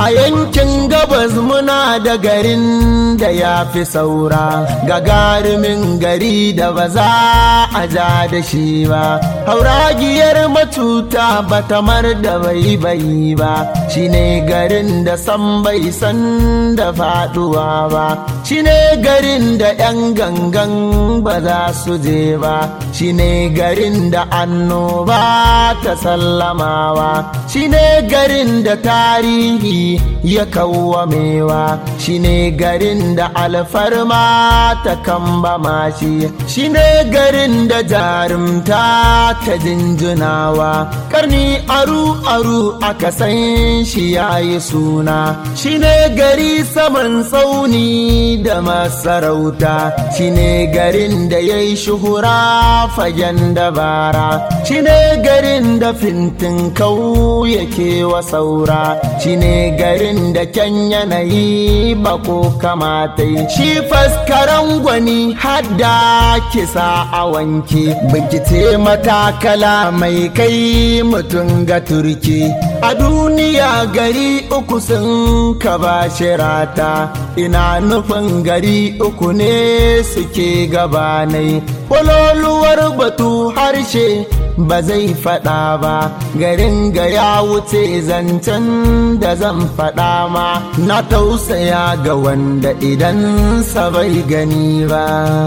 A yankin gabas muna da garin da ya fi saura, gagarumin gari da ba za a ja da shi ba. Hauragiyar matuta ba tamar da bai ba, shi ne garin da san bai san da faduwa ba, shi ne garin da 'yan gangan ba za su je ba, shi ne garin da annoba ta sallamawa, shi ne garin da tarihi ya kawwamewa, shi ne garin da alfarma ta kambama shi ne garin da jarumta ta jinjunawa. Karni aru aka san shi yayi suna, shi ne gari saman tsauni da masarauta, shi ne garin da yayi shuhura fagen dabara, shi ne garin da fintin kau yake wa saura, shi ne garin da kyan yanayi bako kamata, shi faskaran gwani hadda kisa a wanke, binkite matakala mai kai mutum ga turki. A duniya gari uku sun kaba shirata, ina nufin gari uku ne suke gabanai, kwaloluwar batu harshe ba zai faɗa ba, garin ga ya wuce zancen da zan faɗa ma, na tausaya ga wanda idan sa bai gani ba.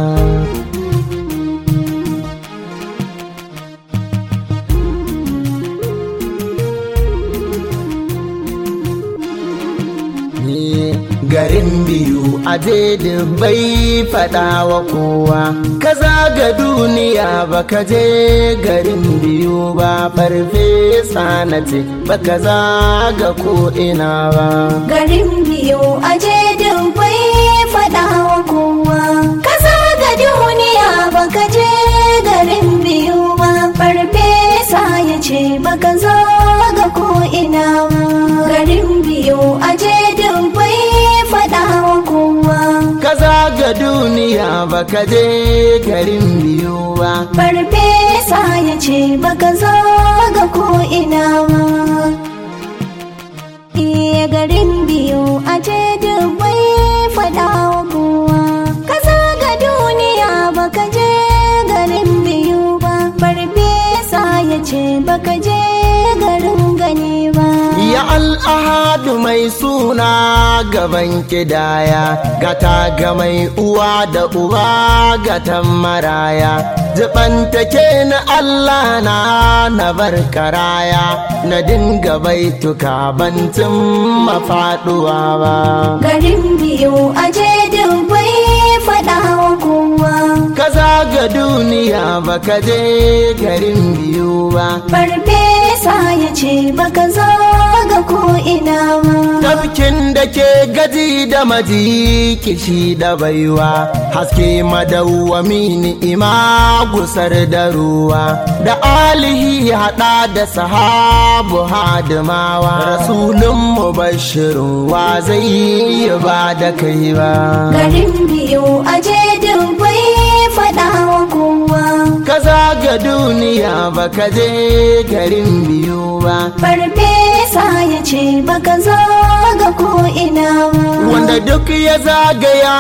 Garin biyu a bai faɗa wa kowa, ka zaga duniya baka je garin biyu ba, farfesa na ce baka zaga ko ina ba. Garin biyu a bai faɗa wa kowa, ka zaga duniya baka je garin biyu ba, farfesa ya ce baka zaga ko ina ba. Garin biyu a bai faɗa wa kowa, ka zaga duniya baka je garin biyu ba, farfesa ya ce baka zaga ko ina ba. Iya garin biyu a bai faɗa wa kowa, ka zaga duniya baka je garin biyu ba, farfesa ya ce baka je garin gani ba. Ya al'ahadu mai suna gaban kidaya, gata ga mai uwa da uba gatan maraya, jibantake na Allah na bar karaya, na dinga baituka bantin mafaduwa ba. Garin biyu a bai faɗa wa kowa, ka zaga duniya baka je garin biyu ba, farfesa ya ce baka zaga ko ina ba. Tafkin da ke gaji da maji kishi da baiwa, haske madawwami ni'ima gusar da ruwa, da alihi hada da sahabu hadimawa, rasulun mubashirin wa zai yi ba da kai ba. Garin biyu a bai faɗa wa kowa, ka zaga duniya baka je garin biyu ba, farfesa ya ce baka zaga ko ina ba. Wanda duk ya zagaya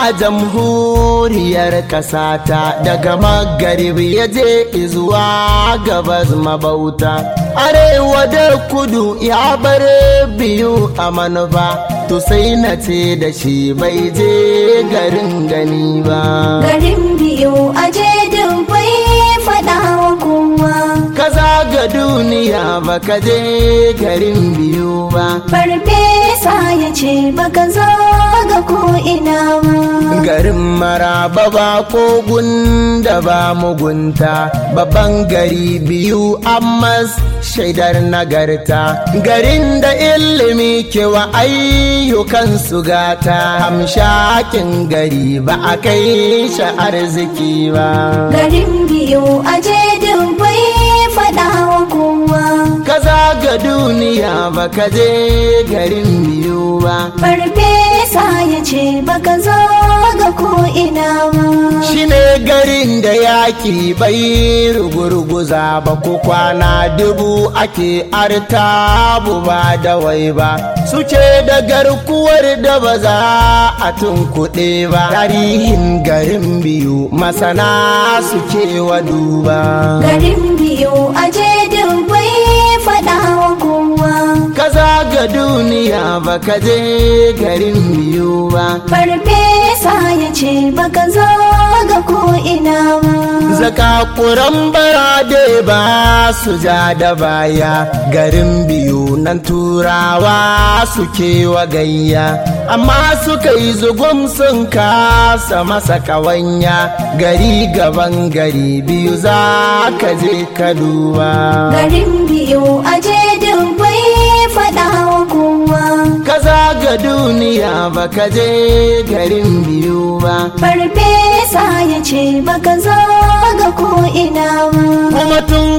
jamhuriyar kasata, daga magharibi ya je zuwa gabas mabauta, arewa da kudu ya bar biyu a manufa, to sai na ce da shi bai je garin gani ba. Garin biyu a bai faɗa wa kowa, ka zaga duniya baka je garin biyu ba, farfesa ya ce baka zaga ko ina ba. Garin Maraba ba kogun da ba mugunta, babban gari biyu amma shaidar nagarta, garin da ilimi kewa ayyukan su gata, hamshakin gari ba a kai shi arziki ba. Garin biyu a bai faɗa wa kowa, ka zaga duniya baka je garin biyu ba, farfesa farfesa ya ce baka zo ga ko'ina ba. Shi ne garin da yaƙi bai rugurguza ba, ko kwana dubu ake artabu ba da wai ba. Suke da garkuwar da ba za a tunkuɗe ba, tarihin garin biyu masana suke wa duba. Garin biyu aje dubai faɗa wa kowa. Kaza ga duniya baka je garin biyu ba. Farfesa ya ce baka zo ga ko'ina ba. Zakakuran barade ba su ja da baya, garin biyu nan turawa suke wa gayya, amma suka yi zugum sun kasa masa kawanya. Gari gaban gari biyu za ka je ka duba. Garin biyu aje dubai faɗa wa kowa. Kaza ga duniya baka je garin biyu ba. Farfesa ya ce baka zo ga ko'ina ba. Kuma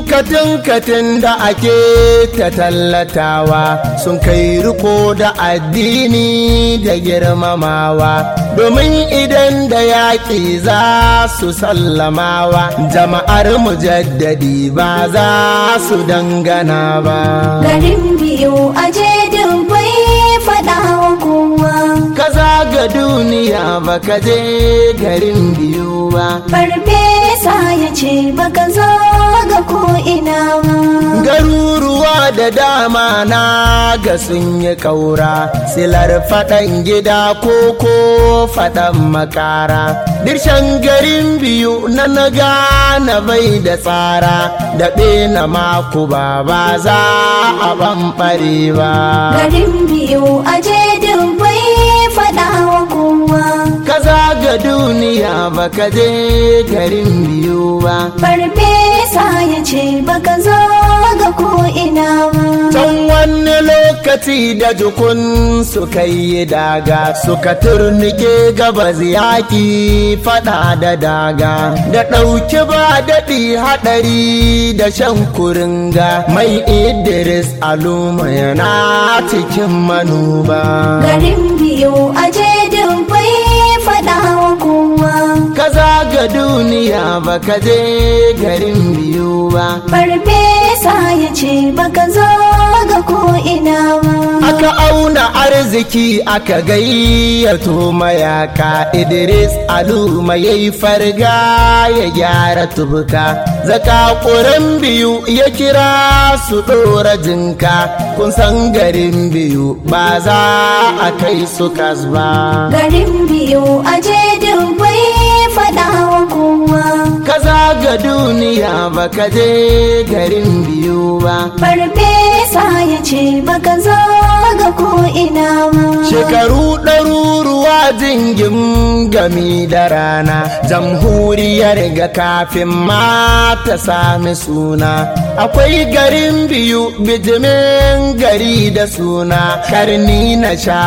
tunkatin da ake ta tallatawa sun kai riko da addini da girmamawa, domin idan da yaƙi za su sallamawa, jama'ar mujaddadi ba za su dangana ba. Garin biyu aje dubai faɗa wa kowa. Kaza ga duniya baka je garin biyu ba. Farfesa ya ce baka zo ga ko'ina ba. Garuruwa da dama na ga sun yi ƙaura, silar faɗan gida ko faɗan makara. Dirshan garin biyu na gane bai da tsara, daɓe na mako ba za a ɓamɓare ba. Garin biyu aje dubai faɗa wa kowa. Kaza ga duniya baka je garin biyu ba. Farfesa ya ce baka zo ga ko'ina ba. Can wani lokaci da jukun suka yi daga, suka turnike gabas yaƙi faɗa da daga, da ɗauki ba daɗi haɗari da shan kuringa. Mai Idris Aluma yana cikin manuba. Garin biyu aje dubai faɗa wa kowa. Kaza ga duniya baka je garin biyu ba. Farfesa ya ce baka zo ga ko'ina ba. Aka auna arziki aka gayyato mayaka, Idris Aluma yayi farga ya gyara tubuka. Zakakuran biyu ya kira su ɗora jinka, kun san garin biyu ba za a kai su kasba. Garin biyu aje dubai faɗa wa kowa. Kaza ga duniya baka je garin biyu ba. Farfesa ya ce baka zo ga ko'ina ba. Shekaru ɗaruruwa jingin gami da rana, jamhuriyar ga kafin ma ta sami suna. Akwai garin biyu bijimin gari da suna, karni na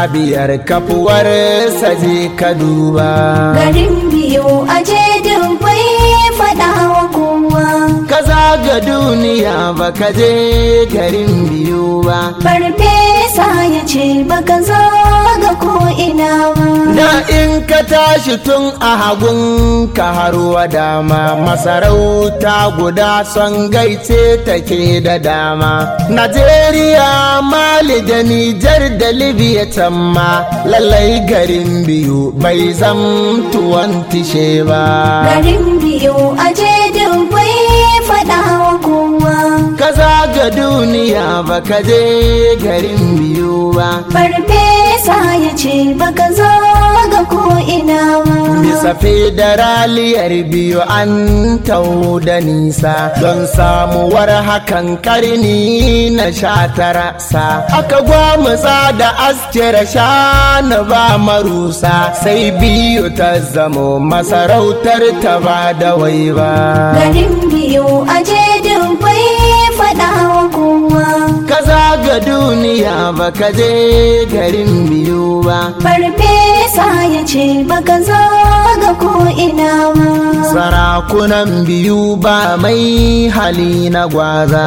15 kafuwar saje ka duba. Garin biyu aje dubai faɗa wa kowa. Kaza ga duniya baka je garin biyu ba. Farfesa ya ce baka zo ga ko'ina ba. Da in ka tashi tun a hagun ka harwa dama, masarauta guda son gaice take da dama. Najeriya, Mali da Nijar da Libya can ma, lallai garin biyu bai zamtuwan tishe ba. Garin biyu aje dubai faɗa wa kowa. Kaza ga duniya baka je garin biyu ba. Farfesa ya ce baka zo ga ko'ina ba. Bisa federaliyar biyu an taho da nisa, don samuwar hakan karni na 19 sa. Aka gwamutsa da askira shana ba marusa, sai biyu ta zamo masarautar ta ba da wai ba. Garin biyu aje dubai faɗa wa kowa. Kaza ga duniya duniya baka je garin biyu ba. Farfesa ya ce baka zo ga ko'ina ba. Sarakunan biyu ba mai hali na gwaza,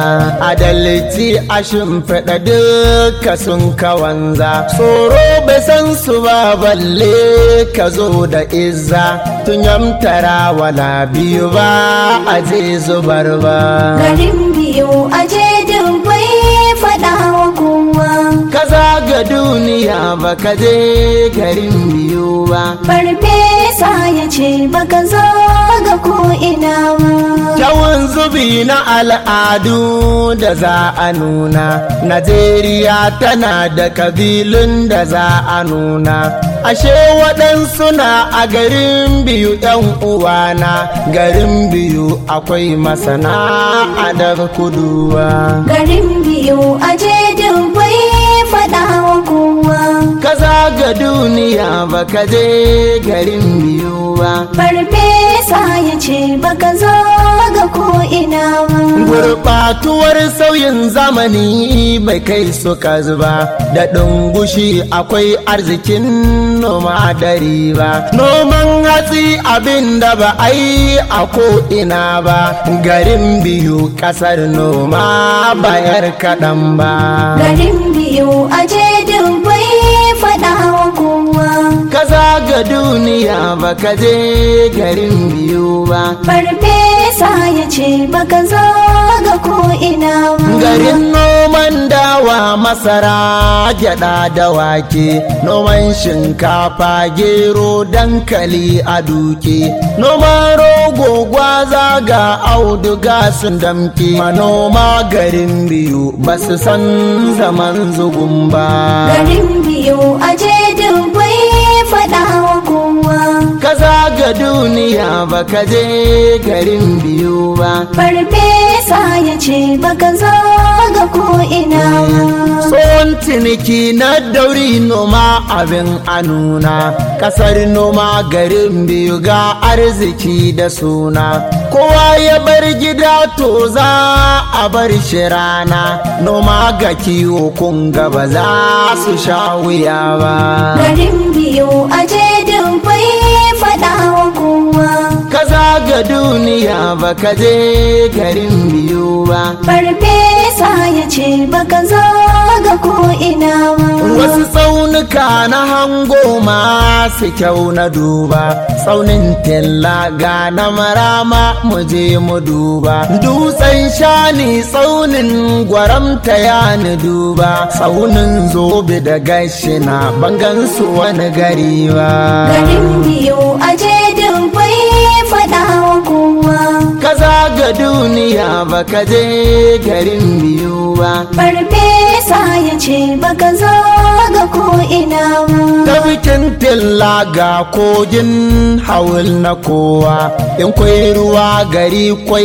adalci a shimfiɗa duka sun kawanza. Tsoro bai san su ba balle ka zo da izza, tun yamtara wala biyu ba a je zubar ba. Garin biyu aje dubbai faɗa wa kowa. Ka zaga duniya baka je garin biyu ba. Farfesa ya ce baka zo ga ko'ina ba. Kyawun zubi na al'adu da za a nuna, Najeriya tana da kabilun da za a nuna. Ashe waɗansu na a garin biyu ‘yan uwana, garin biyu akwai masana a daga kuduwa. Garin biyu aje dubbai faɗa wa kowa. Ka zaga duniya baka je garin biyu ba. Farfesa ya ce baka zo ga ko'ina ba. Gurɓatuwar sauyin zamani bai kai su ba, da ɗungushi akwai arzikin noma da riba. Noman hatsi abin da ba a yi a ko'ina ba, garin biyu ƙasar noma bayar kaɗan ba. Garin biyu aje dubbai faɗa wa kowa. Ka zaga duniya baka je garin biyu ba. Farfesa ya ce baka zo ga ko'ina ba. Garin noman dawa, masara, gyada da wake, noman shinkafa, gero, dankali a duke, noman rogo, gwaza ga auduga sun damke. Manoma garin biyu ba su san zaman zugun ba. Garin biyu aje dubbai faɗa wa kowa. Ka zaga duniya baka je garin biyu ba. Farfesa ya ce baka zo ga ko'ina ba. Tsohon ciniki na dauri noma abin a nuna, ƙasar noma garin biyu ga arziki da suna. Kowa ya bar gida to za a bar shi rana, noma ga kiwo kun ba za su sha wuya ba. Garin biyu aje dubbai faɗa wa kowa. Ka zaga duniya baka je garin biyu ba. Farfesa ya ce baka zo ga ko'ina ba. Wasu tsaunuka na hango masu kyau na duba, tsaunin tella ga na marama mu je mu duba. Dutsen shani tsaunin gwaramta ya ni duba, tsaunin zobe da gashina bangan su wani gari ba. Garin biyu aje dubbai faɗa wa kowa. Ka zaga duniya baka je garin biyu ba. Farfesa ya ce baka zo ga ko'ina ba. Tafkin tilla ga kogin hawul na kowa, in kwai ruwa gari kwai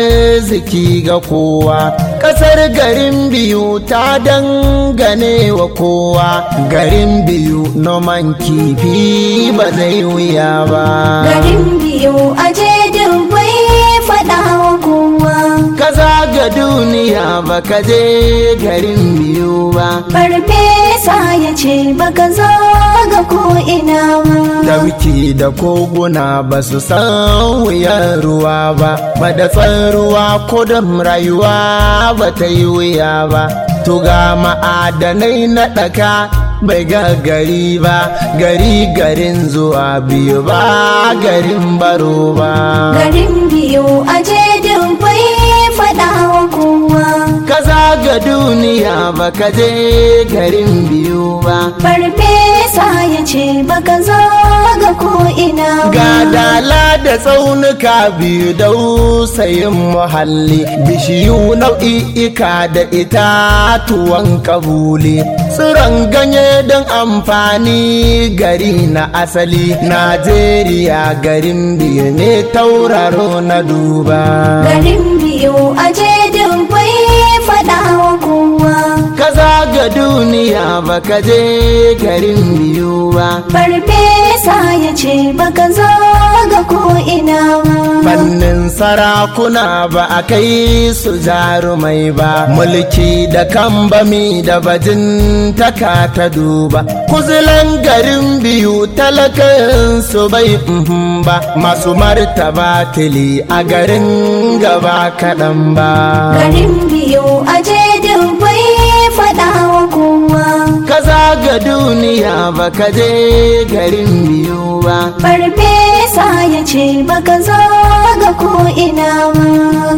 arziki ga kowa. Ƙasar garin biyu ta dangane wa kowa, garin biyu noman kifi ba zai wuya ba. Garin biyu aje dubbai faɗa wa kowa. Ka zaga duniya baka je garin biyu ba. Farfesa ya ce baka zo ga ko'ina ba. Dauki da koguna ba su san wuyar ruwa ba, madatsar ruwa ko da rayuwa ba ta yi wuya ba. Tuga ma'adanai na ɗaka bai ga gari ba, gari garin zuwa biyu ba garin baro ba. Garin biyu aje dubbai faɗa wa kowa. Ka zaga duniya baka je garin biyu ba. Farfesa ya ce baka zo ga ko'ina ba. Ga dala da tsaunuka biyu dausayin muhalli, bishiyu nau'i'ika da itatuwan kabuli, tsiron ganye don amfani gari na asali. Najeriya garin biyu ne tauraro na duba. Garin biyu aje dubbai faɗa wa kowa. Ka zaga duniya duniya baka je garin biyu ba. Farfesa ya ce baka zo ga ko'ina ba. Fannin sarakuna ba a kai su jarumai ba, mulki da kambami da bajin taka ta duba. Kuzilan garin biyu talakan su bai ba, masu martaba tili a garin gaba kaɗan ba. Garin biyu aje dubai faɗa wa kowa. Ka zaga duniya baka je garin biyu ba. Farfesa ya ce baka zo ga ko'ina ba.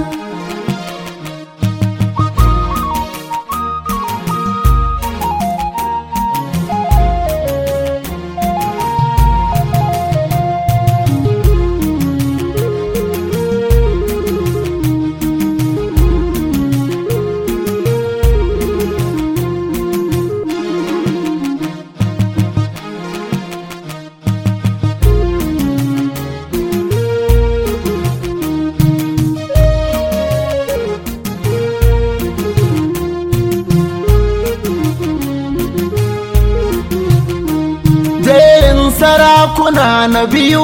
Sarakuna na biyu,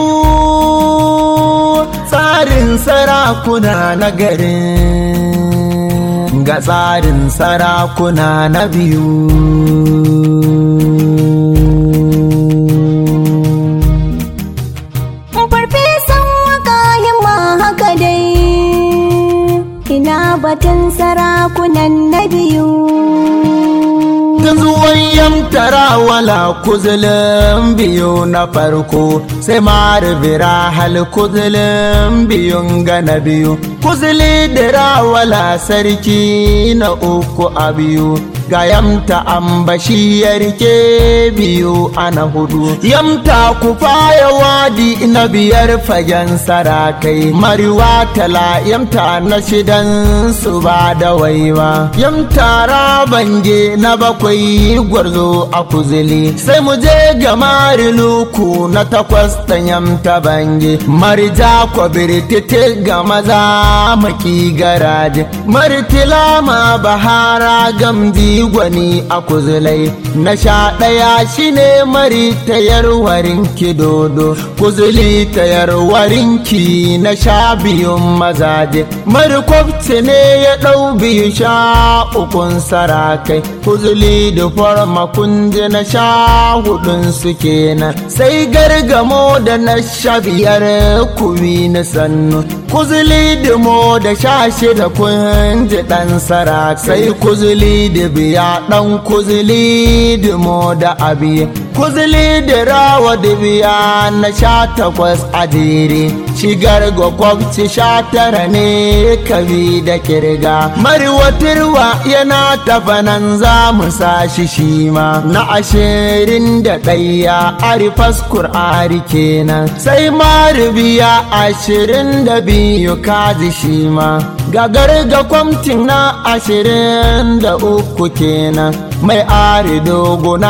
tsarin sarakuna na garin, ga tsarin sarakuna na biyu. Farfesan waka himma haka dai, ina batun sarakunan na biyu. Ta zuwan yamtara wala kuzulin biyu na farko, sai maribira hal kuzulin biyun ga na biyu. Kuzuli dira wala sarki na uku a biyu, ga yamta ambashi ya rike biyu ana hudu. Yamta kufaya wadi na biyar fagen sarakai, mariwa tala yamta na shidan su ba da waiwa. Yamta rabange na bakwai gwarzo a kuzili, sai mu je ga mariluku na takwas da yamta bange. Marja kwabirtiti ga maza maki garaje, martilama bahara gamji gwani a kuzulai. Na 11 shine mari tayar warinki dodo, kuzuli tayar warinki na 12 mazaje. Marikwabci ne ya ɗau biyu 13 sarakai, kuzuli da farma kunje na 14 su kenan. Sai gargamo da na 15 kuwi na sannu, kuzuli da mo da 16 kunje ɗan sarakai. Sai kuzuli da biya ɗan kuzuli da mo da abi, kuzuli da rawa da biya na 18 a jere. Shigar gwakwabci 19 ne kabi da kirga, marwatirwa yana tafanan za mu sashi shi ma. Na 21 arifas kur'ari kenan, sai maribiya 22 kaji shi ma. Gagar ga kwamtin na 23 kenan, mai ari dogo na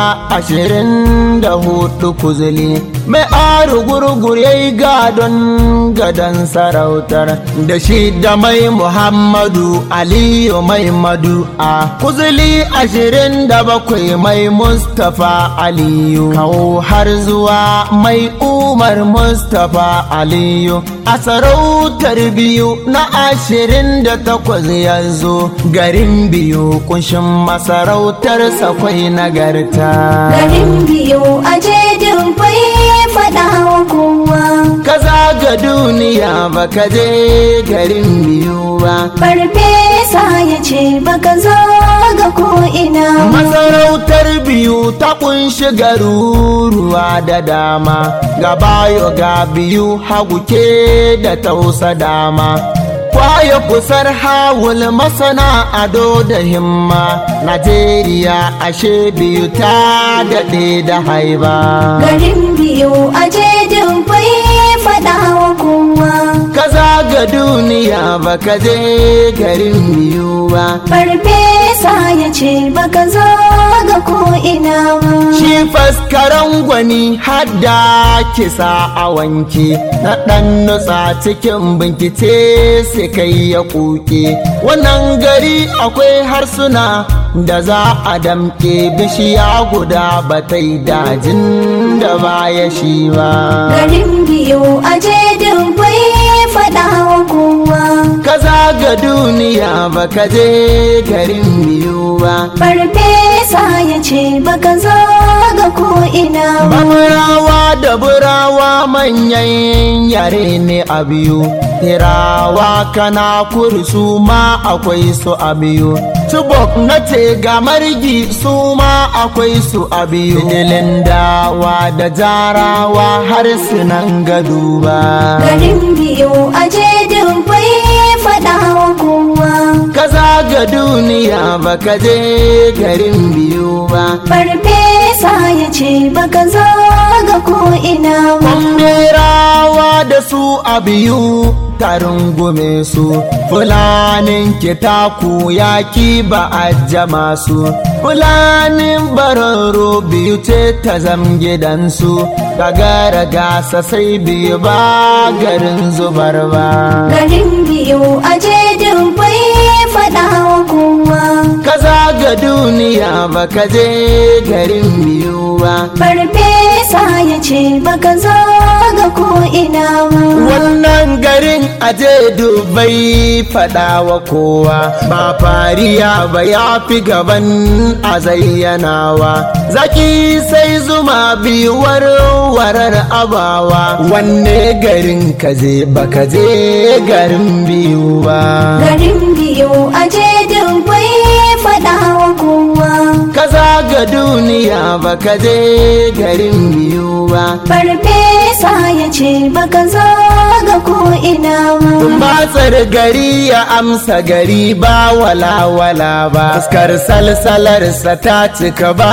24 kuzuli. Mai ari gurgur yayi gadon sarautar, da shi da mai Muhammadu Aliyu mai madu'a. Kuzuli 27 mai Mustapha Aliyu, kawo har zuwa mai Umar Mustapha Aliyu. A sarautar biyu na 28 yanzu, garin biyu kunshin masarautar sakwai nagarta. Garin biyu aje dubai faɗa wa kowa. Ka zaga duniya baka je garin biyu ba. Farfesa ya ce baka zo ga ko'ina. Masarautar biyu ta kunshi garuruwa da dama, ga bayo ga biyu hagu ke da tausa dama. Kwaya kusar hawul masana ado da himma, Najeriya ashe biyu ta daɗe da haiba. Garin biyu aje dubai faɗa wa kowa. Ka zaga duniya baka je garin biyu ba. ba. Farfesa ya ce baka zo ga ko ina ba. Shi faskaren gwani hadda kisa a wanke, na ɗan nutsa cikin bincike sai kai ya kuke. Wannan gari akwai harsuna da za a damke, bishiya guda ba ta yi dajin da baya shi ba. Garin biyu aje Dubai faɗa wa kowa. Kaza ga duniya ba ka je garin biyu ba. Farfesa ya ce baka zo ga ko ina ba. Bamurawa da burawa manyan yare ne a biyu, Hirawa kana kursu ma akwai su a biyu, Tubok na ce ga margi su ma akwai su a biyu, Dilin dawa da jarawa har sunan gado ba. Garin biyu aje Dubai faɗa wa kowa. Kaza ga duniya ba ka je garin biyu ba. Farfesa ya ce baka zo ga ko ina ba. Kwamberawa da su a biyu tarin gume su, Fulanin kitaku yaki ba a jama su, Fulanin bararo biyu ce ta zam gidansu, gagara gasa sai biyu ba garin zubar ba. Garin biyu aje Dubai faɗa wa kowa. Kaza ga duniya ba ka je garin biyu ba. Farfesa ya ce baka zo ga ko ina ba. Wannan garin aje Dubai faɗa wa kowa, ba fariya ba ya fi gaban a zayyanawa. Zaki sai zuma biyu warar abawa, wanne garin ka je baka je garin biyu ba. Garin biyu aje Dubai faɗa wa kowa. Kaza ga duniya baka je garin biyu ba. Farfesa ya ce baka zo ga ko ina ba. Tumbatsar gari ya amsa gari ba walawala ba, fuskar salsalarsa ta cika ba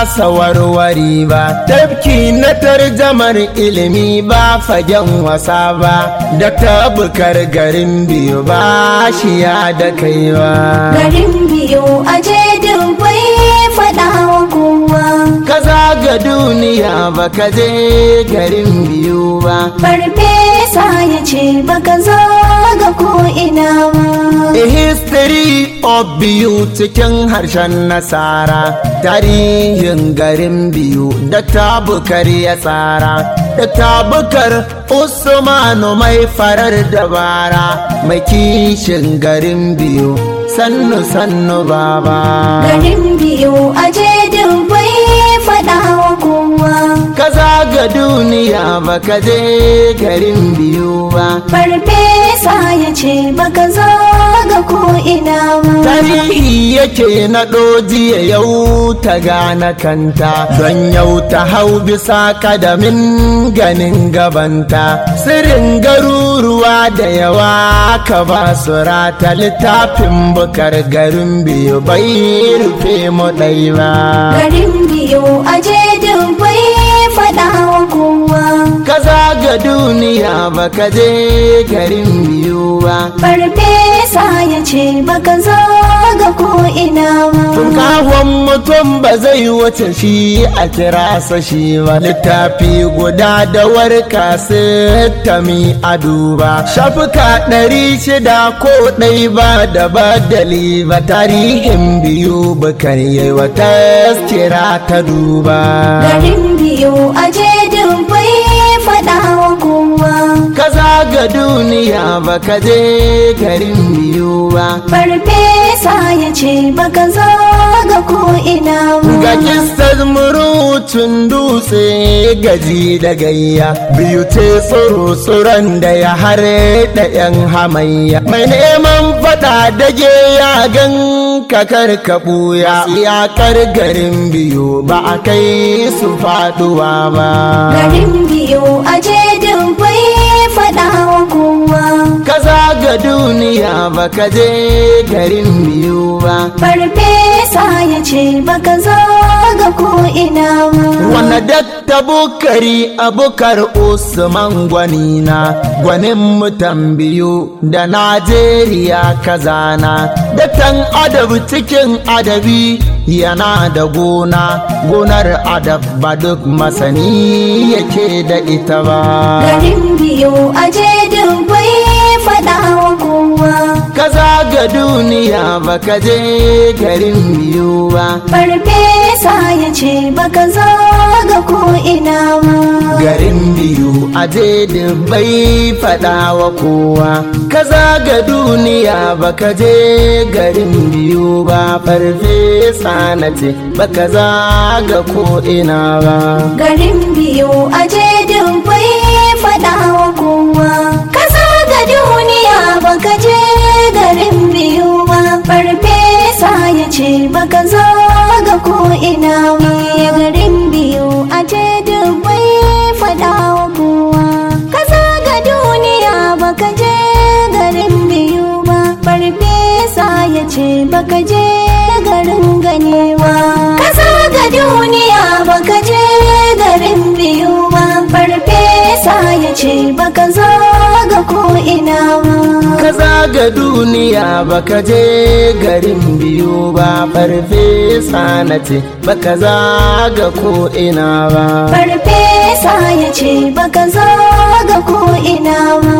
sawarwari ba, tafki na tarjamar ilimi ba fagen wasa ba, da tabukar garin biyu ba shi ya da kai ba. Garin biyu aje Dubai faɗa wa kowa. Kaza ga duniya ba ka je garin biyu ba. Farfesa ya ce baka zo ga ko ina ba. A history of biyu cikin harshen nasara, tarihin garin biyu da tabukar ya tsara, da tabukar Usmanu mai farar dabara, mai kishin garin biyu sannu sannu baba. Garin biyu aje Dubai faɗa wa kowa. Kaza ga duniya ba ka je garin biyu ba. Farfesa ya ce baka zo ga ko ina ba. Tarihi yake na jiya yau ta gane kanta, don yau ta hau bisa kadamin ganin gabanta. Sirrin garuruwa da yawa ka ba su rata, littafin bukar garin biyu bai rufe mu ɗai ba. Garin biyu aje Dubai faɗa wa kowa. Kaza ga duniya ba ka je garin biyu ba. Farfesa ya ce baka zo ga ko ina ba. Tunkahon mutum ba zai wuce shi a kira sa shi ba, littafi guda da warka sittami a duba, shafuka 600 ko ɗai ba da badali ba, tarihin biyu bukar yi wa taskira ta duba. Garin biyu aje Dubai faɗa wa kowa. Kaza ga duniya ba ka je garin biyu ba. Farfesa ya ce baka zo ga ko ina ba. Ga kistar murutun dutse gaji da gayya, biyu ce tsoron da ya hare da yan hamayya, mai neman faɗa dage ya gan kakar kaɓuya, iyakar garin biyu ba a kai su faɗuwa ba. Garin biyu aje Dubai faɗa wa kowa. Kaza ga duniya ba ka je garin biyu ba. Farfesa ya ce baka zo ga ko ina ba. Wanda ta bukari abukar usman gwanina gwanin mutan biyu da najeriya kazana daktan adab cikin adabi yana da gonar adab ba duk masani yake da ita ba garin biyu aje dubai faɗa wa kowa kaza ga duniya baka je garin biyu ba farfesa ya ce baka zaga ko ina ba garin biyu aje dubai faɗa wa kowa kaza ga duniya baka je garin biyu ba farfesa na ce baka zaga ko ina ba garin biyu aje dubai faɗa wa kowa kaza ga duniya baka je garin biyu ba farfesa ya ce baka zaga ko ina ba garin biyu aje dubai faɗa wa kowa kaza ga duniya baka je garin biyu ba farfesa ya ce baka je garin ganewa kaza ga duniya baka je garin biyu ba farfesa ya ce baka zaga ko ina ba kaza ga duniya baka je garin biyu ba farfesa na ce baka zaga ko ina ba farfesa ya ce baka zaga ko ina ba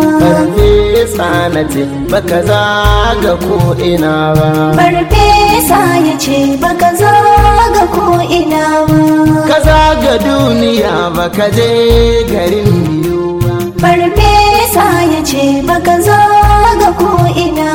farfesa na ce baka zaga ko ina ba farfesa ya ce baka zaga ko ina ba kaza ga duniya baka je garin biyu ba farfesa ya ce baka zaga ko ina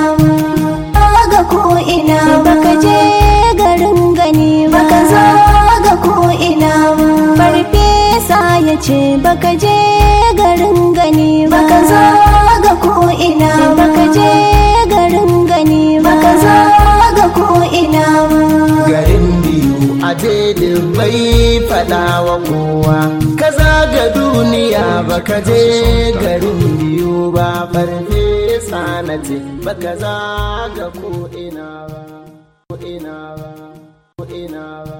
ba zaga ko ina baka je garin gani baka zaga ko ina ba farfesa ya ce baka je garin gani baka zaga ko ina baka je garin gani baka zaga ko ina ba garin biyu aje dubai faɗa wa kowa kaza ga duniya baka je garin biyu ba farfesa na ce baka zaga ko ina ba